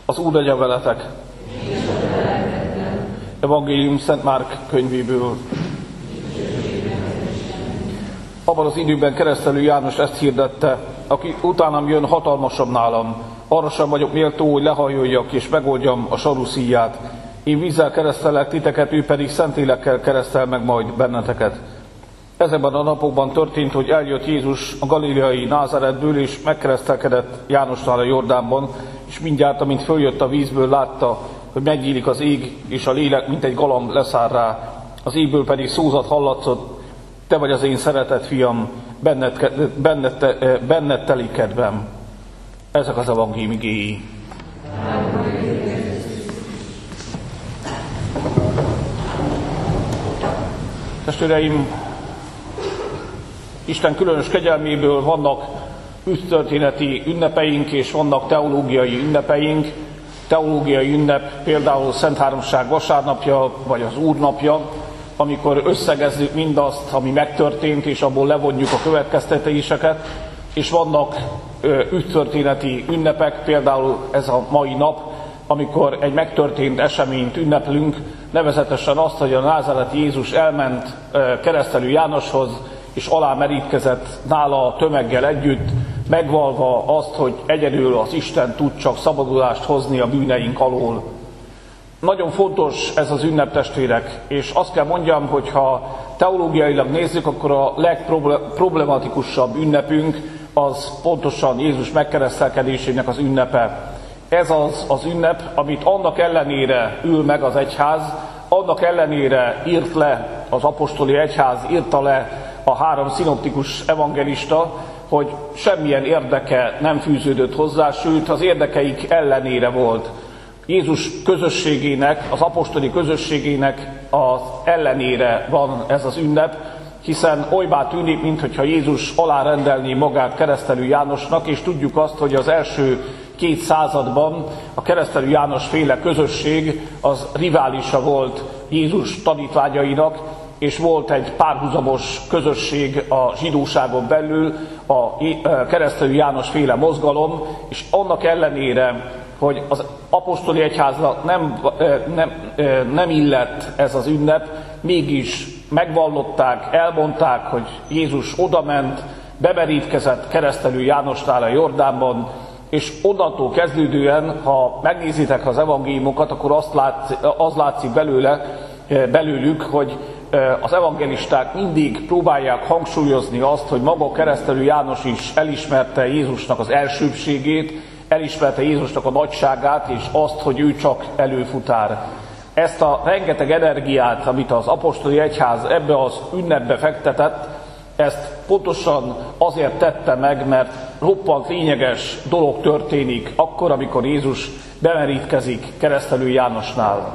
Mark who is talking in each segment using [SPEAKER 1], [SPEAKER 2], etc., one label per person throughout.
[SPEAKER 1] Az Úr legyen veletek! Evangélium Szent Márk könyvéből. Abban az időben Keresztelő János ezt hirdette: aki utánam jön, hatalmasabb nálam. Arra sem vagyok méltó, hogy lehajoljak és megoldjam a saruszíját. Én vízzel keresztelek titeket, ő pedig Szentlélekkel keresztel meg majd benneteket. Ezekben a napokban történt, hogy eljött Jézus a galileai Názáretből, és megkeresztelkedett Jánosnál a Jordánban, és mindjárt, amint följött a vízből, látta, hogy megnyílik az ég, és a lélek, mint egy galamb leszáll rá. Az égből pedig szózat hallatszott: te vagy az én szeretett fiam, benned telik kedvem. Ezek az evangélium igéi. Testvéreim, Isten különös kegyelméből vannak üdvtörténeti ünnepeink, és vannak teológiai ünnepeink. Teológiai ünnep például Szent Háromság vasárnapja, vagy az Úrnapja, amikor összegezzük mindazt, ami megtörtént, és abból levonjuk a következtetéseket, és vannak üdvtörténeti ünnepek, például ez a mai nap, amikor egy megtörtént eseményt ünneplünk, nevezetesen azt, hogy a názáreti Jézus elment Keresztelő Jánoshoz, és alámerítkezett nála a tömeggel együtt, megvalva azt, hogy egyedül az Isten tud csak szabadulást hozni a bűneink alól. Nagyon fontos ez az ünnep, testvérek, és azt kell mondjam, hogy ha teológiailag nézzük, akkor a legproblematikusabb ünnepünk az pontosan Jézus megkeresztelkedésének az ünnepe. Ez az ünnep, amit annak ellenére ül meg az egyház, annak ellenére írt le az apostoli egyház, írta le a 3 szinoptikus evangelista, hogy semmilyen érdeke nem fűződött hozzá, sőt az érdekeik ellenére volt. Jézus közösségének, az apostoli közösségének az ellenére van ez az ünnep, hiszen olybá tűnik, mintha Jézus alárendelné magát Keresztelő Jánosnak, és tudjuk azt, hogy az első 2 században a Keresztelő János féle közösség az riválisa volt Jézus tanítványainak, és volt egy párhuzamos közösség a zsidóságon belül, a Keresztelő János féle mozgalom, és annak ellenére, hogy az apostoli egyháznak nem illett ez az ünnep, mégis megvallották, elmondták, hogy Jézus odament, bemerítkezett Keresztelő Jánosnál a Jordánban, és onnantól kezdődően, ha megnézitek az evangéliumokat, akkor az látszik belőlük, hogy az evangelisták mindig próbálják hangsúlyozni azt, hogy maga Keresztelő János is elismerte Jézusnak az elsőbbségét, elismerte Jézusnak a nagyságát, és azt, hogy ő csak előfutár. Ezt a rengeteg energiát, amit az apostoli egyház ebbe az ünnepbe fektetett, ezt pontosan azért tette meg, mert roppant lényeges dolog történik akkor, amikor Jézus bemerítkezik Keresztelő Jánosnál.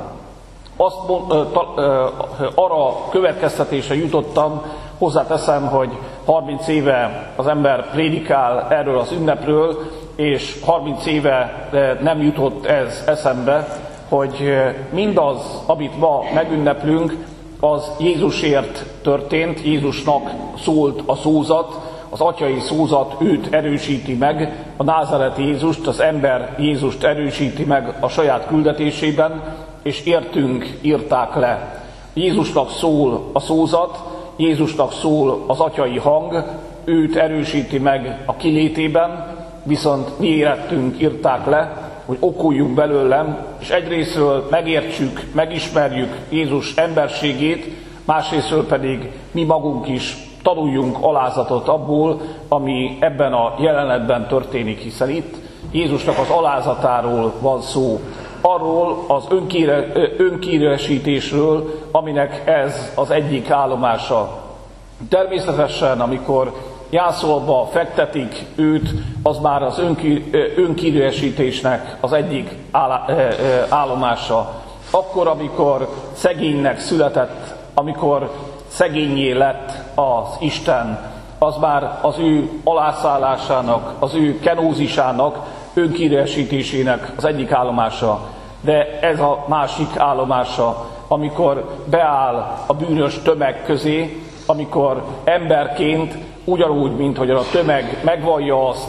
[SPEAKER 1] Arra következtetése jutottam, hozzáteszem, hogy 30 éve az ember prédikál erről az ünnepről, és 30 éve nem jutott ez eszembe, hogy mindaz, amit ma megünneplünk, az Jézusért történt, Jézusnak szólt a szózat, az atyai szózat őt erősíti meg, a názáreti Jézust, az ember Jézust erősíti meg a saját küldetésében, és értünk írták le. Jézusnak szól a szózat, Jézusnak szól az atyai hang, őt erősíti meg a kilétében, viszont mi érettünk írták le, hogy okuljunk belőlem, és egyrészről megértsük, megismerjük Jézus emberségét, másrészről pedig mi magunk is tanuljunk alázatot abból, ami ebben a jelenetben történik, hiszen itt Jézusnak az alázatáról van szó. Arról az önkíresítésről, aminek ez az egyik állomása. Természetesen, amikor jászolba fektetik őt, az már az önkíresítésnek az egyik állomása. Akkor, amikor szegénynek született, amikor szegényé lett az Isten, az már az ő alászállásának, az ő kenózisának, önkíresítésének az egyik állomása. De ez a másik állomása, amikor beáll a bűnös tömeg közé, amikor emberként, ugyanúgy, mint hogy a tömeg megvallja azt,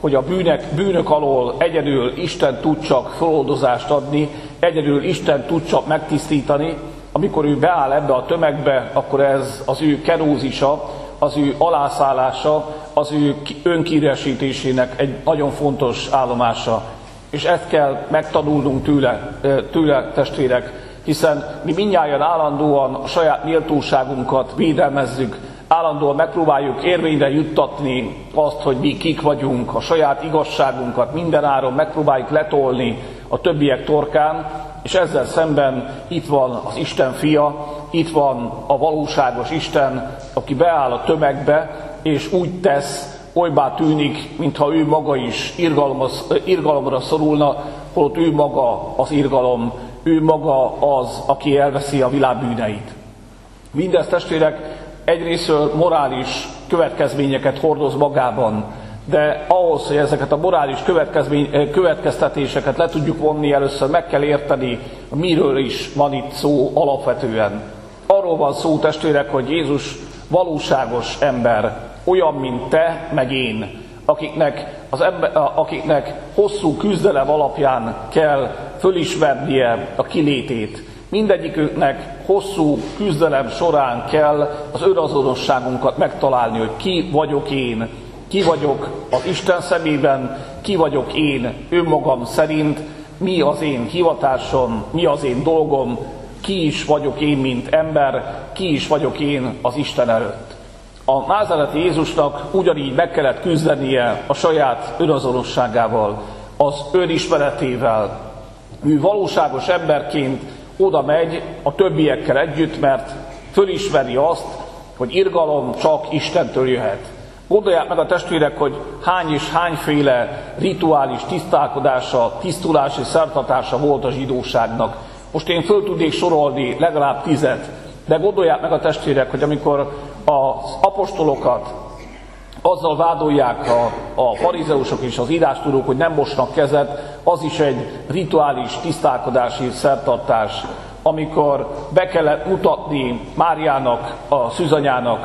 [SPEAKER 1] hogy a bűnök alól egyedül Isten tud csak feloldozást adni, egyedül Isten tud csak megtisztítani. Amikor ő beáll ebbe a tömegbe, akkor ez az ő kenózisa, az ő alászállása, az ő önkíresítésének egy nagyon fontos állomása. És ezt kell megtanulnunk tőle testvérek, hiszen mi mindnyájan állandóan a saját méltóságunkat védelmezzük, állandóan megpróbáljuk érvényre juttatni azt, hogy mi kik vagyunk, a saját igazságunkat mindenáron megpróbáljuk letolni a többiek torkán, és ezzel szemben itt van az Isten fia, itt van a valóságos Isten, aki beáll a tömegbe, és úgy tesz, olybá tűnik, mintha ő maga is irgalomra szorulna, holott ő maga az irgalom, ő maga az, aki elveszi a világ bűneit. Mindez testvérek egyrésztről morális következményeket hordoz magában, de ahhoz, hogy ezeket a morális következtetéseket le tudjuk vonni, először meg kell érteni, miről is van itt szó alapvetően. Arról van szó, testvérek, hogy Jézus valóságos ember, olyan, mint te, meg én, akiknek hosszú küzdelem alapján kell fölismernie a kilétét. Mindegyiküknek hosszú küzdelem során kell az önazonosságunkat megtalálni, hogy ki vagyok én, ki vagyok az Isten szemében, ki vagyok én önmagam szerint, mi az én hivatásom, mi az én dolgom, ki is vagyok én, mint ember, ki is vagyok én az Isten előtt. A názáreti Jézusnak ugyanígy meg kellett küzdenie a saját önazonosságával, az önismeretével. Ő valóságos emberként oda megy a többiekkel együtt, mert fölismeri azt, hogy irgalom csak Istentől jöhet. Gondolják meg a testvérek, hogy hány és hányféle rituális tisztálkodása, tisztulási szertartása volt a zsidóságnak. Most én föl tudnék sorolni legalább 10, de gondolják meg a testvérek, hogy amikor az apostolokat azzal vádolják a farizeusok és az írástudók, hogy nem mosnak kezet, az is egy rituális tisztálkodási szertartás. Amikor be kellett mutatni Máriának, a szűzanyának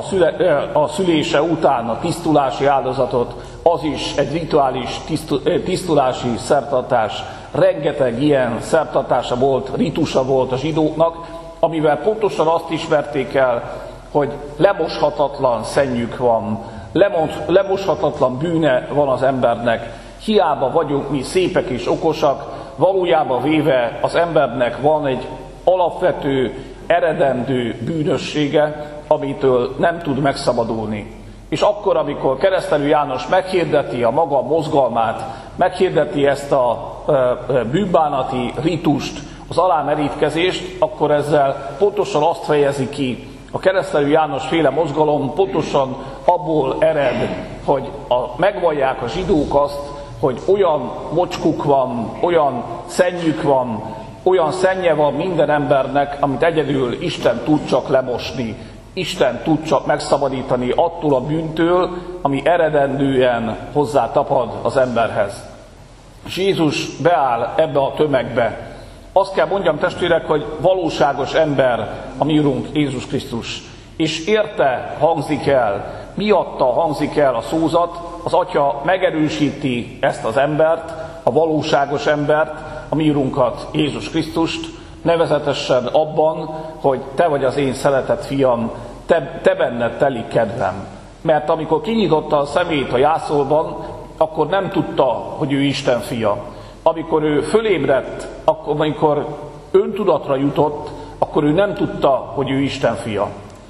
[SPEAKER 1] a szülése után a tisztulási áldozatot, az is egy rituális tisztulási szertartás. Rengeteg ilyen szertartása volt, ritusa volt a zsidóknak, amivel pontosan azt ismerték el, hogy lemoshatatlan szennyük van, lemoshatatlan bűne van az embernek. Hiába vagyunk mi szépek és okosak, valójában véve az embernek van egy alapvető, eredendő bűnössége, amitől nem tud megszabadulni. És akkor, amikor Keresztelő János meghirdeti a maga mozgalmát, meghirdeti ezt a bűnbánati ritust, az alámerítkezést, akkor ezzel pontosan azt fejezi ki. A Keresztelő János féle mozgalom pontosan abból ered, hogy megvallják a zsidók azt, hogy olyan mocskuk van, olyan szennyük van, olyan szennye van minden embernek, amit egyedül Isten tud csak lemosni. Isten tud csak megszabadítani attól a bűntől, ami eredendően hozzá tapad az emberhez. És Jézus beáll ebbe a tömegbe. Azt kell mondjam, testvérek, hogy valóságos ember a mi Urunk Jézus Krisztus. És érte hangzik el, miatta hangzik el a szózat, az Atya megerősíti ezt az embert, a valóságos embert, a mi Urunkat, Jézus Krisztust, nevezetesen abban, hogy te vagy az én szeretett fiam, te benned telik kedvem. Mert amikor kinyitotta a szemét a jászolban, akkor nem tudta, hogy ő Isten fia. Amikor ő fölébredt, amikor öntudatra jutott, akkor ő nem tudta, hogy ő Isten fia.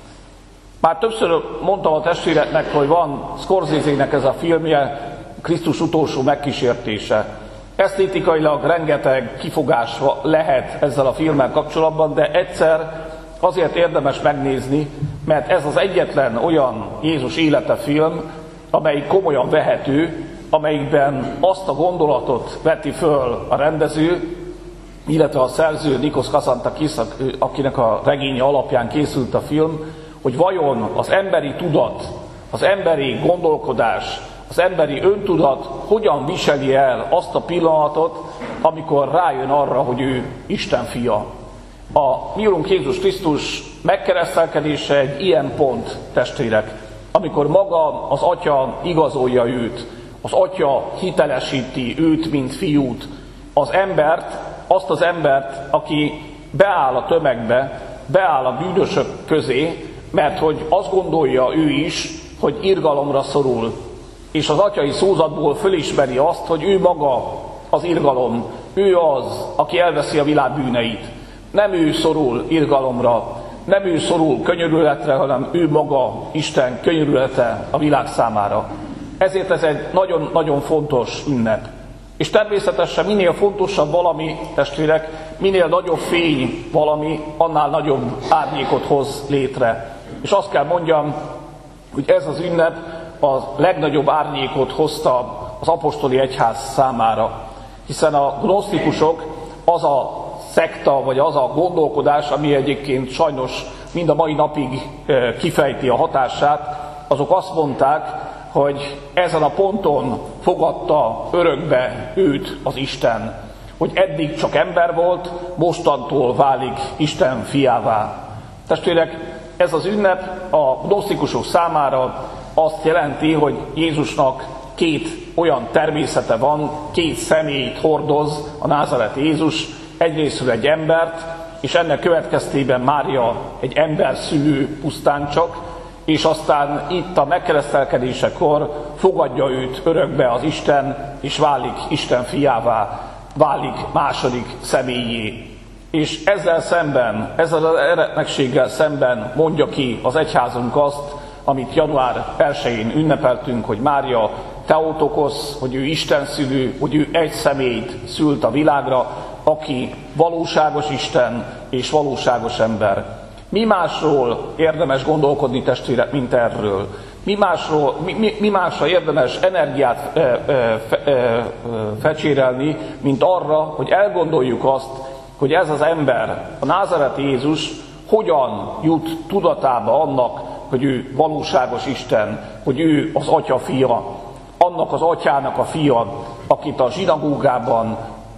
[SPEAKER 1] Már többször mondtam a testvéreknek, hogy van Scorsese-nek ez a filmje, Krisztus utolsó megkísértése. Esztétikailag rengeteg kifogás lehet ezzel a filmmel kapcsolatban, de egyszer azért érdemes megnézni, mert ez az egyetlen olyan Jézus élete film, amelyik komolyan vehető, amelyikben azt a gondolatot veti föl a rendező, illetve a szerző Nikos Kazantzakis, akinek a regénye alapján készült a film, hogy vajon az emberi tudat, az emberi gondolkodás, az emberi öntudat hogyan viseli el azt a pillanatot, amikor rájön arra, hogy ő Isten fia. A mi Urunk Jézus Krisztus megkeresztelkedése egy ilyen pont, testvérek, amikor maga az Atya igazolja őt, Az Atya hitelesíti őt, mint fiút. Az embert, azt az embert, aki beáll a tömegbe, beáll a bűnösök közé, mert hogy azt gondolja ő is, hogy irgalomra szorul. És az atyai szózatból fölismeri azt, hogy ő maga az irgalom. Ő az, aki elveszi a világ bűneit. Nem ő szorul irgalomra, nem ő szorul könyörületre, hanem ő maga, Isten könyörülete a világ számára. Ezért ez egy nagyon-nagyon fontos ünnep. És természetesen minél fontosabb valami, testvérek, minél nagyobb fény valami, annál nagyobb árnyékot hoz létre. És azt kell mondjam, hogy ez az ünnep a legnagyobb árnyékot hozta az apostoli egyház számára. Hiszen a gnosztikusok az a szekta, vagy az a gondolkodás, ami egyébként sajnos mind a mai napig kifejti a hatását, azok azt mondták, hogy ezen a ponton fogadta örökbe őt az Isten, hogy eddig csak ember volt, mostantól válik Isten fiává. Testvérek, ez az ünnep a gnosztikusok számára azt jelenti, hogy Jézusnak két olyan természete van, két személyt hordoz a názareti Jézus, egyrészről egy embert, és ennek következtében Mária egy ember szülő pusztán csak, és aztán itt a megkeresztelkedésekor fogadja őt örökbe az Isten, és válik Isten fiává, válik második személyé. És ezzel szemben, ezzel az eretnekséggel szemben mondja ki az egyházunk azt, amit január 1-én ünnepeltünk, hogy Mária Theotokosz, hogy ő Isten szülő, hogy ő egy személyt szült a világra, aki valóságos Isten és valóságos ember. Mi másról érdemes gondolkodni, testvérek, mint erről? Mi másra érdemes energiát fecsérelni, mint arra, hogy elgondoljuk azt, hogy ez az ember, a názareti Jézus hogyan jut tudatába annak, hogy ő valóságos Isten, hogy ő az Atya fia, annak az Atyának a fia, akit a zsinagógában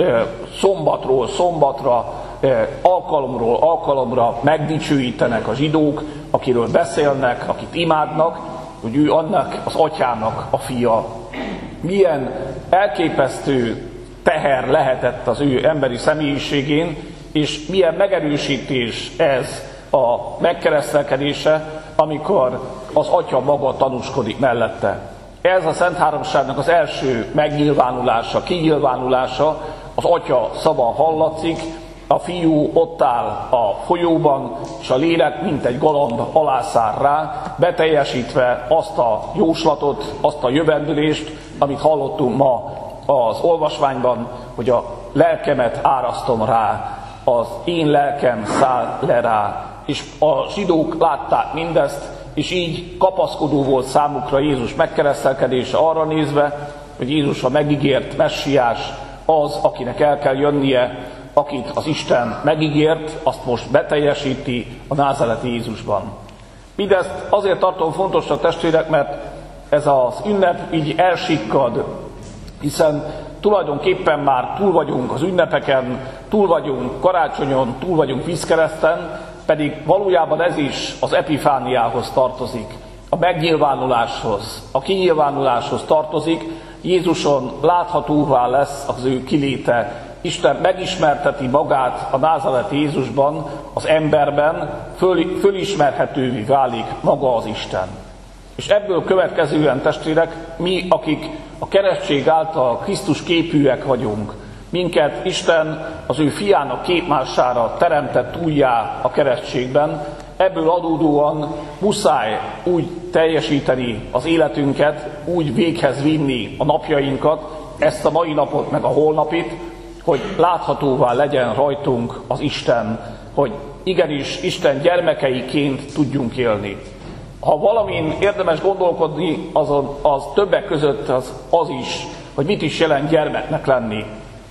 [SPEAKER 1] szombatról szombatra, alkalomról alkalomra megdicsőítenek a zsidók, akiről beszélnek, akit imádnak, hogy ő annak az Atyának a fia. Milyen elképesztő teher lehetett az ő emberi személyiségén, és milyen megerősítés ez a megkeresztelkedése, amikor az Atya maga tanúskodik mellette. Ez a Szent Háromságnak az első megnyilvánulása, kinyilvánulása, az Atya szava hallatszik, a Fiú ott áll a folyóban, és a lélek mint egy galamb alászár rá, beteljesítve azt a jóslatot, azt a jövendőlést, amit hallottunk ma az olvasmányban, hogy a lelkemet árasztom rá, az én lelkem száll le rá. És a zsidók látták mindezt, és így kapaszkodó volt számukra Jézus megkeresztelkedése arra nézve, hogy Jézus a megígért messiás, az, akinek el kell jönnie, akit az Isten megígért, azt most beteljesíti a názareti Jézusban. Mindezt azért tartom fontosnak, testvérek, mert ez az ünnep így elsikkad, hiszen tulajdonképpen már túl vagyunk az ünnepeken, túl vagyunk karácsonyon, túl vagyunk vízkereszten, pedig valójában ez is az epifániához tartozik, a megnyilvánuláshoz, a kinyilvánuláshoz tartozik. Jézuson láthatóvá lesz az ő kiléte. Isten megismerteti magát a názareti Jézusban, az emberben, fölismerhetővé válik maga az Isten. És ebből következően, testvérek, mi, akik a keresztség által Krisztus képűek vagyunk, minket Isten az ő fiának képmására teremtett újjá a keresztségben, ebből adódóan muszáj úgy teljesíteni az életünket, úgy véghez vinni a napjainkat, ezt a mai napot meg a holnapit, hogy láthatóvá legyen rajtunk az Isten, hogy igenis Isten gyermekeiként tudjunk élni. Ha valamin érdemes gondolkodni, az többek között az is, hogy mit is jelent gyermeknek lenni.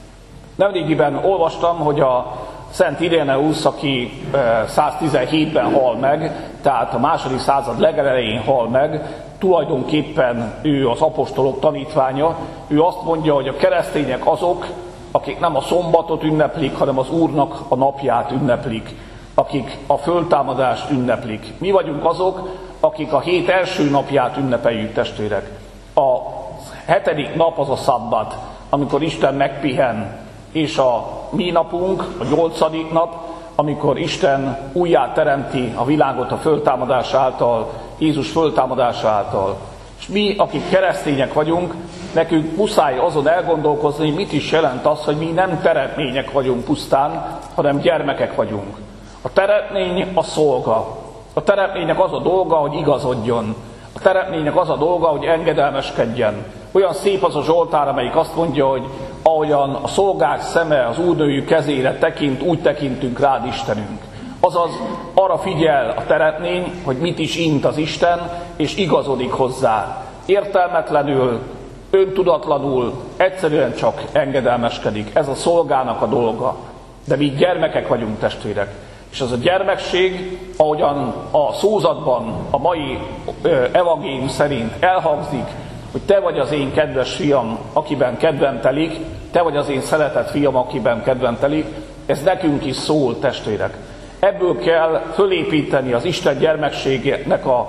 [SPEAKER 1] Nemrégiben olvastam, hogy a Szent Iréneusz, aki 117-ben hal meg, tehát a második század legelején hal meg, tulajdonképpen ő az apostolok tanítványa, ő azt mondja, hogy a keresztények azok, akik nem a szombatot ünneplik, hanem az Úrnak a napját ünneplik, akik a föltámadást ünneplik. Mi vagyunk azok, akik a hét első napját ünnepeljük, testvérek. A hetedik nap az a szabbat, amikor Isten megpihen, és a mi napunk, a 8. nap, amikor Isten újjá teremti a világot a föltámadás által, Jézus föltámadása által. És mi, akik keresztények vagyunk, nekünk muszáj azon elgondolkozni, hogy mit is jelent az, hogy mi nem teremtmények vagyunk pusztán, hanem gyermekek vagyunk. A teremtmény a szolga. A teremtménynek az a dolga, hogy igazodjon. A teremtménynek az a dolga, hogy engedelmeskedjen. Olyan szép az a Zsoltár, amelyik azt mondja, hogy ahogyan a szolgák szeme az úrnőjük kezére tekint, úgy tekintünk rád, Istenünk. Azaz arra figyel a teremtmény, hogy mit is int az Isten, és igazodik hozzá. Értelmetlenül, öntudatlanul, egyszerűen csak engedelmeskedik. Ez a szolgának a dolga. De mi gyermekek vagyunk, testvérek. És ez a gyermekség, ahogyan a szózatban, a mai evangélium szerint elhangzik, hogy te vagy az én kedves fiam, akiben kedvem telik, te vagy az én szeretett fiam, akiben kedvem telik, ez nekünk is szól, testvérek. Ebből kell fölépíteni az Isten gyermekségnek a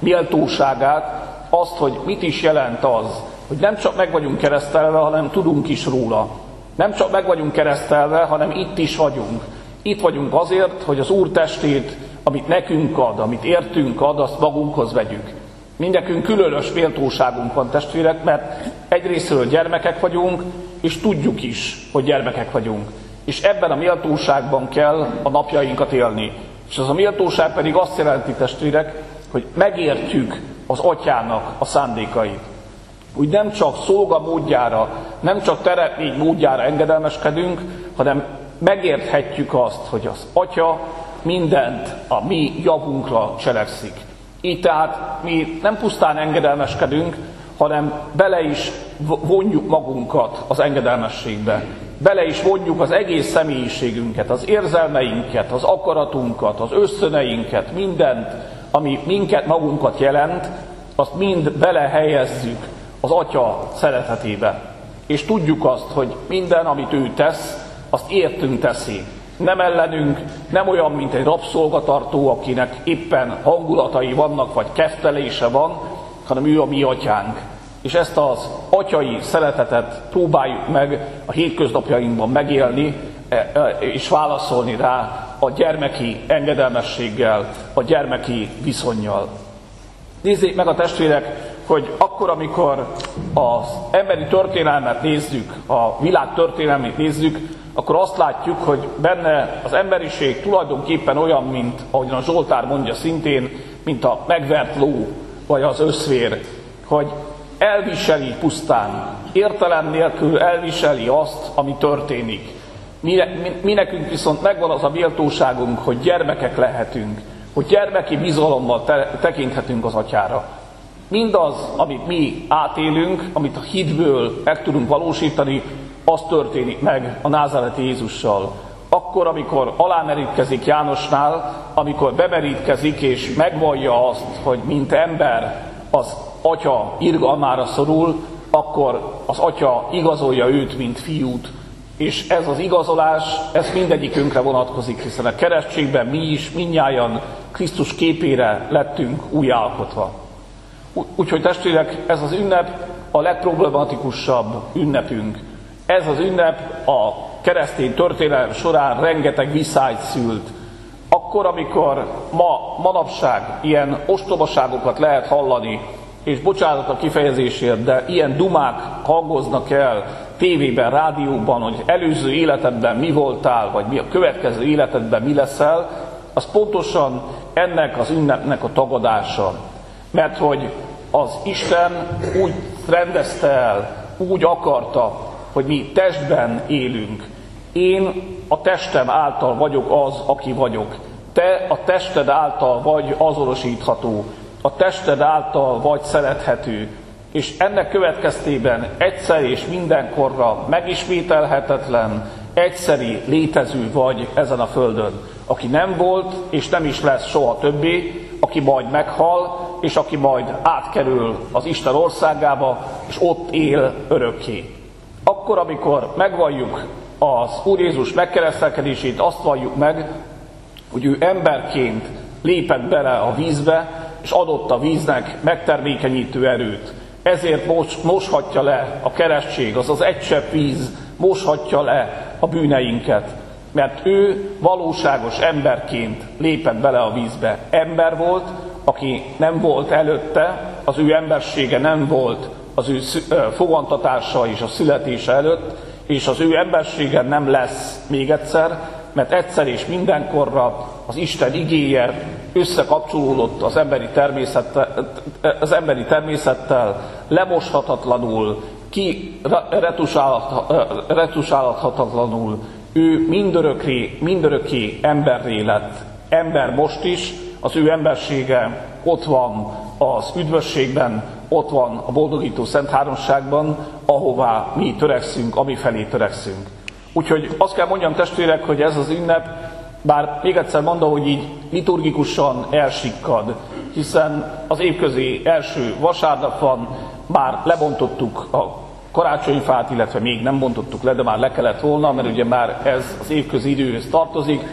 [SPEAKER 1] méltóságát, azt, hogy mit is jelent az, hogy nem csak meg vagyunk keresztelve, hanem tudunk is róla. Nem csak meg vagyunk keresztelve, hanem itt is vagyunk. Itt vagyunk azért, hogy az Úr testét, amit nekünk ad, amit értünk ad, azt magunkhoz vegyük. Mindekünk különös méltóságunk van, testvérek, mert egyrészről gyermekek vagyunk, és tudjuk is, hogy gyermekek vagyunk. És ebben a méltóságban kell a napjainkat élni. És ez a méltóság pedig azt jelenti, testvérek, hogy megértjük az Atyának a szándékait. Úgy nem csak szolga módjára, nem csak teremtmény módjára engedelmeskedünk, hanem megérthetjük azt, hogy az Atya mindent a mi javunkra cselekszik. Így tehát mi nem pusztán engedelmeskedünk, hanem bele is vonjuk magunkat az engedelmességbe. Bele is vonjuk az egész személyiségünket, az érzelmeinket, az akaratunkat, az ösztöneinket, mindent, ami minket, magunkat jelent, azt mind belehelyezzük az Atya szeretetébe. És tudjuk azt, hogy minden, amit ő tesz, azt értünk teszi. Nem ellenünk, nem olyan, mint egy rabszolgatartó, akinek éppen hangulatai vannak, vagy keftelése van, hanem ő a mi atyánk. És ezt az atyai szeretetet próbáljuk meg a hétköznapjainkban megélni, és válaszolni rá a gyermeki engedelmességgel, a gyermeki viszonnyal. Nézzék meg a testvérek, hogy akkor, amikor az emberi történelmet nézzük, a világ történelmét nézzük, akkor azt látjuk, hogy benne az emberiség tulajdonképpen olyan, mint, ahogyan a Zsoltár mondja szintén, mint a megvert ló, vagy az összvér, hogy elviseli pusztán, értelem nélkül elviseli azt, ami történik. Mi nekünk viszont megvan az a méltóságunk, hogy gyermekek lehetünk, hogy gyermeki bizalommal tekinthetünk az Atyára. Mindaz, amit mi átélünk, amit a hitből meg tudunk valósítani, az történik meg a názáreti Jézussal. Akkor, amikor alámerítkezik Jánosnál, amikor bemerítkezik és megvallja azt, hogy mint ember az Atya irgalmára szorul, akkor az Atya igazolja őt, mint fiút. És ez az igazolás, ez mindegyikünkre vonatkozik, hiszen a keresztségben mi is mindnyájan Krisztus képére lettünk újjáalkotva. Úgyhogy testvérek, ez az ünnep a legproblematikusabb ünnepünk. Ez az ünnep a keresztény történelem során rengeteg viszályt szült. Akkor, amikor manapság ilyen ostobaságokat lehet hallani, és bocsánat a kifejezésért, de ilyen dumák hangoznak el tévében, rádióban, hogy előző életedben mi voltál, vagy mi a következő életedben mi leszel, az pontosan ennek az ünnepnek a tagadása. Mert hogy az Isten úgy rendezte el, úgy akarta, hogy mi testben élünk. Én a testem által vagyok az, aki vagyok. Te a tested által vagy azonosítható. A tested által vagy szerethető. És ennek következtében egyszer és mindenkorra megismételhetetlen, egyszeri létező vagy ezen a földön. Aki nem volt, és nem is lesz soha többé, aki majd meghal, és aki majd átkerül az Isten országába, és ott él örökké. Akkor, amikor megvalljuk az Úr Jézus megkeresztelkedését, azt valljuk meg, hogy ő emberként lépett bele a vízbe, és adott a víznek megtermékenyítő erőt. ezért moshatja le a keresztség, azaz egy csepp víz moshatja le a bűneinket. Mert ő valóságos emberként lépett bele a vízbe. Ember volt, aki nem volt előtte, az ő embersége nem volt az ő fogantatása és a születése előtt, és az ő embersége nem lesz még egyszer, mert egyszer és mindenkorra az Isten igéje összekapcsolódott az emberi természettel, lemoshatatlanul, retusálhatatlanul, ő mindörökké emberré lett. Ember most is, az ő embersége ott van az üdvösségben, ott van a boldogító Szent Háromságban, ahová mi törekszünk, amifelé törekszünk. Úgyhogy azt kell mondjam, testvérek, hogy ez az ünnep, bár még egyszer mondom, hogy így liturgikusan elsikkad, hiszen az évközi első vasárnap van, már lebontottuk a karácsonyfát, illetve még nem bontottuk le, de már le kellett volna, mert ugye már ez az évközi időhöz tartozik,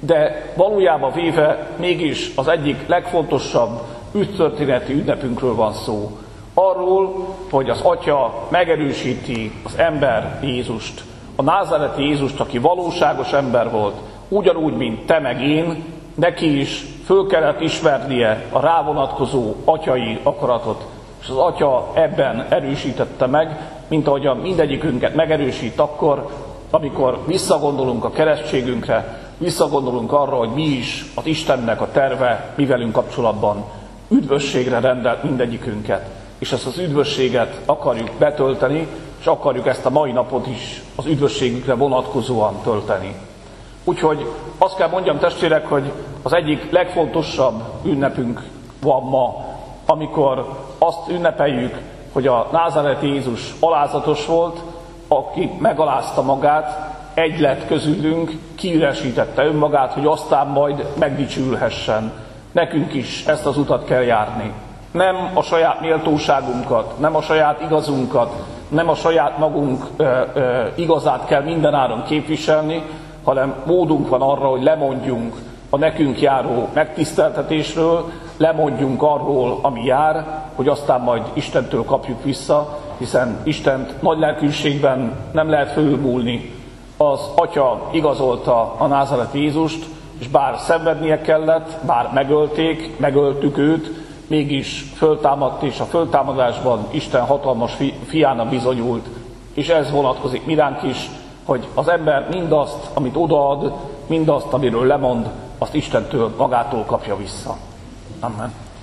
[SPEAKER 1] de valójában véve mégis az egyik legfontosabb üdvtörténeti ünnepünkről van szó. Arról, hogy az Atya megerősíti az ember Jézust, a názáreti Jézust, aki valóságos ember volt, ugyanúgy, mint te meg én, neki is föl kellett ismernie a rávonatkozó atyai akaratot, és az Atya ebben erősítette meg, mint ahogyan mindegyikünket megerősít akkor, amikor visszagondolunk a keresztségünkre, visszagondolunk arra, hogy mi is az Istennek a terve mi velünk kapcsolatban. Üdvösségre rendelt mindegyikünket, és ezt az üdvösséget akarjuk betölteni, és akarjuk ezt a mai napot is az üdvösségükre vonatkozóan tölteni. Úgyhogy azt kell mondjam, testvérek, hogy az egyik legfontosabb ünnepünk van ma, amikor azt ünnepeljük, hogy a názáreti Jézus alázatos volt, aki megalázta magát, egy lett közülünk, kiüresítette önmagát, hogy aztán majd megdicsülhessen. Nekünk is ezt az utat kell járni. Nem a saját méltóságunkat, nem a saját igazunkat, nem a saját magunk igazát kell mindenáron képviselni, hanem módunk van arra, hogy lemondjunk a nekünk járó megtiszteltetésről, lemondjunk arról, ami jár, hogy aztán majd Istentől kapjuk vissza, hiszen Istent nagy lelkűségben nem lehet fölülmúlni. Az Atya igazolta a názáreti Jézust, és bár szenvednie kellett, bár megöltük őt, mégis föltámadt, és a föltámadásban Isten hatalmas fiának bizonyult, és ez vonatkozik miránk is, hogy az ember mindazt, amit odaad, mindazt, amiről lemond, azt Istentől magától kapja vissza. Amen.